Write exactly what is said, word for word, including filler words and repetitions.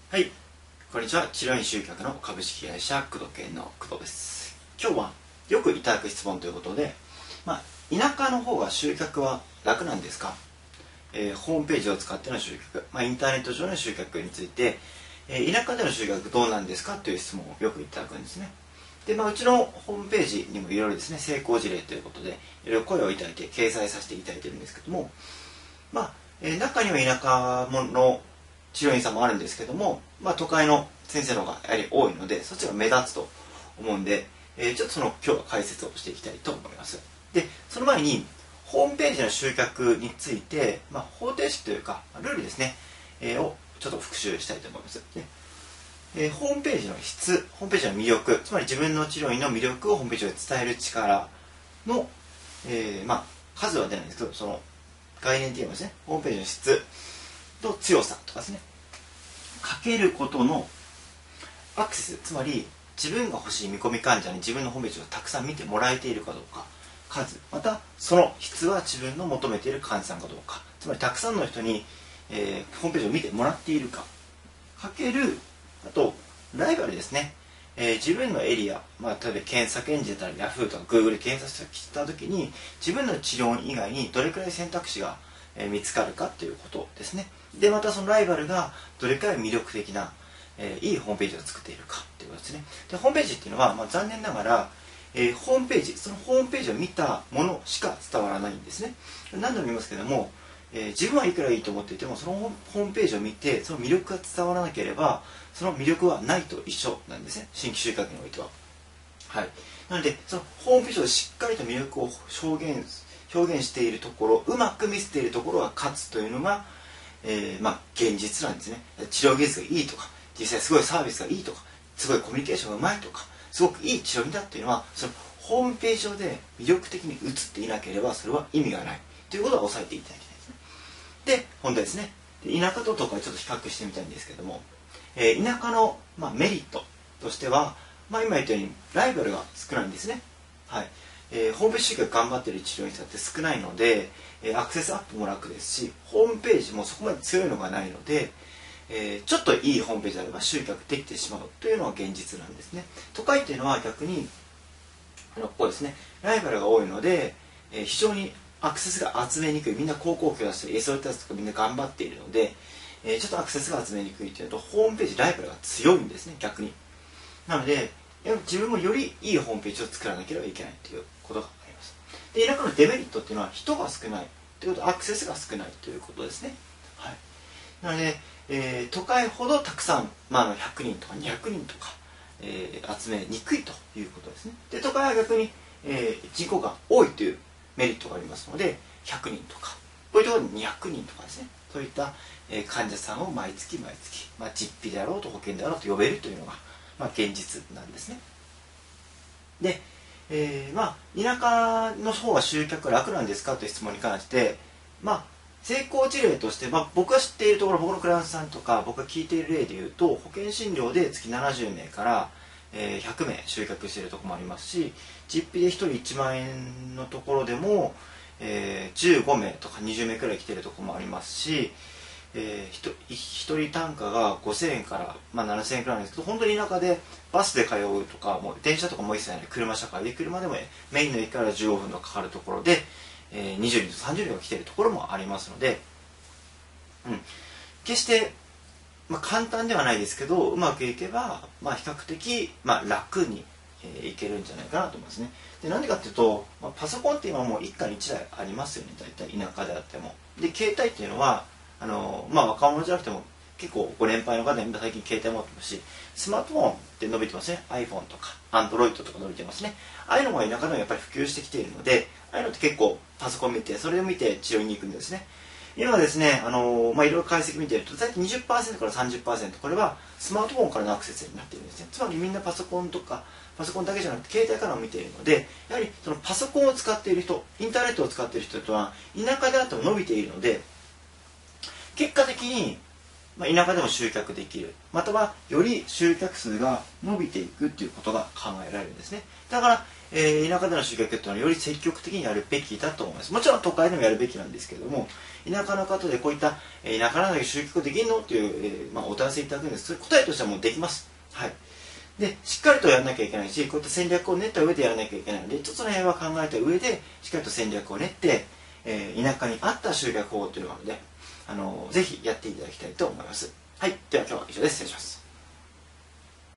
はい、こんにちは。治療院集客の株式会社工藤研の工藤です。今日はよくいただく質問ということで、まあ、田舎の方が集客は楽なんですか、えー、ホームページを使っての集客、まあ、インターネット上の集客について、えー、田舎での集客どうなんですかという質問をよくいただくんですね。で、まあ、うちのホームページにもいろいろですね、成功事例ということでいろいろ声をいただいて掲載させていただいているんですけども、まあ、えー、中には田舎の治療院さんもあるんですけども、まあ、都会の先生の方がやはり多いので、そっちが目立つと思うんで、えー、ちょっとその今日は解説をしていきたいと思います。で、その前にホームページの集客について、まあ、方程式というかルールですね、えー、をちょっと復習したいと思います。で、えー、ホームページの質、ホームページの魅力、つまり自分の治療院の魅力をホームページで伝える力の、えー、まあ数は出ないんですけど、その概念って言いますね、ホームページの質と強さとかですね、かけることのアクセス、つまり自分が欲しい見込み患者に自分のホームページをたくさん見てもらえているかどうか、数、またその質は自分の求めている患者さんかどうか、つまりたくさんの人に、えー、ホームページを見てもらっているか、かける、あとライバルですね、えー、自分のエリア、まあ、例えば検索エンジンだったら Yahoo とか Google で検索した時に自分の治療以外にどれくらい選択肢が見つかるかということですね。で、またそのライバルがどれくらい魅力的な、えー、いいホームページを作っているかということですね。で、ホームページっていうのは、まあ、残念ながら、えー、ホームページ、そのホームページを見たものしか伝わらないんですね。何度も言いますけども、えー、自分はいくらいいと思っていても、そのホームページを見てその魅力が伝わらなければその魅力はないと一緒なんですね、新規集客においては。はい、なのでそのホームページをしっかりと魅力を表現表現しているところ、うまく見せているところが勝つというのが、えー、まあ現実なんですね。治療技術がいいとか、実際すごいサービスがいいとか、すごいコミュニケーションがうまいとか、すごくいい治療院だっていうのは、そのホームページ上で魅力的に映っていなければそれは意味がないということは押さえていただきたいですね。で、本題ですね。で、田舎と都会ちょっと比較してみたいんですけども、えー、田舎の、まあ、メリットとしては、まあ、今言ったようにライバルが少ないんですね。はい、えー、ホームページ集客頑張っている治療院さんって少ないので、えー、アクセスアップも楽ですし、ホームページもそこまで強いのがないので、えー、ちょっといいホームページであれば集客できてしまうというのが現実なんですね。都会っていうのは逆にあのここですね、ライバルが多いので、えー、非常にアクセスが集めにくい。みんな広告を出して エスオーエス とかみんな頑張っているので、えー、ちょっとアクセスが集めにくいというのと、ホームページライバルが強いんですね、逆に。なので自分もよりいいホームページを作らなければいけないということがあります。で、田舎のデメリットっていうのは人が少ないということ、アクセスが少ないということですね。はい、なので、えー、都会ほどたくさん、まあ、ひゃくにんとかにひゃくにんとか、えー、集めにくいということですね。で、都会は逆に、えー、人口が多いというメリットがありますので、ひゃくにんとかこういうところににひゃくにんとかですね、そういった、えー、患者さんを毎月毎月、まあ、実費であろうと保険であろうと呼べるというのが、まあ、現実なんですね。で、えー、まあ田舎の方が集客楽なんですかという質問に関して、まあ成功事例として、まあ、僕が知っているところ、僕のクライアントさんとか僕が聞いている例でいうと、保険診療で月ななじゅうめいから、えー、ひゃくめい集客しているところもありますし、実費でひとりいちまんえんのところでも、えー、じゅうごめいとかにじゅうめいくらい来ているところもありますし、えー、ひとり単価がごせんえんから、まあ、ななせんえんくらいなんですけど、本当に田舎でバスで通うとか、もう電車とかも一切ない車社会で、車でもメインの駅からじゅうごふんとかかかるところで、えー、にじゅうにんとさんじゅうにんが来ているところもありますので、うん、決して、まあ、簡単ではないですけど、うまくいけば、まあ、比較的、まあ、楽に、えー、いけるんじゃないかなと思いますね。で、なんでかっていうと、まあ、パソコンって今もう一家に一台ありますよね、大体田舎であっても。で、携帯っていうのはあの、まあ、若者じゃなくても結構ご年配の方でみんな最近携帯持ってますし、スマートフォンって伸びてますね。 iPhone とか Android とか伸びてますね。ああいうのが田舎でもやっぱり普及してきているので、ああいうのって結構パソコン見て、それを見て治療に行くんですね。今ですね、あのまあ、いろいろ解析見ていると大体 にじゅっパーセント から さんじゅっパーセント、これはスマートフォンからのアクセスになっているんですね。つまりみんなパソコンとかパソコンだけじゃなくて携帯からも見ているので、やはりそのパソコンを使っている人、インターネットを使っている人とは田舎であっても伸びているので、結果的にまあ、田舎でも集客できる、またはより集客数が伸びていくっていうことが考えられるんですね。だから、えー、田舎での集客っていうのはより積極的にやるべきだと思います。もちろん都会でもやるべきなんですけれども、田舎の方でこういった、えー、田舎なのに集客できるのっていう、えーまあ、お問い合わせいただくんです。答えとしてはもうできます。はい。で、しっかりとやらなきゃいけないし、こういった戦略を練った上でやらなきゃいけないので、ちょっとその辺は考えた上で、しっかりと戦略を練って、えー、田舎に合った集客法というのがあるので、あのー、ぜひやっていただきたいと思います。はい。では今日は以上です。失礼します。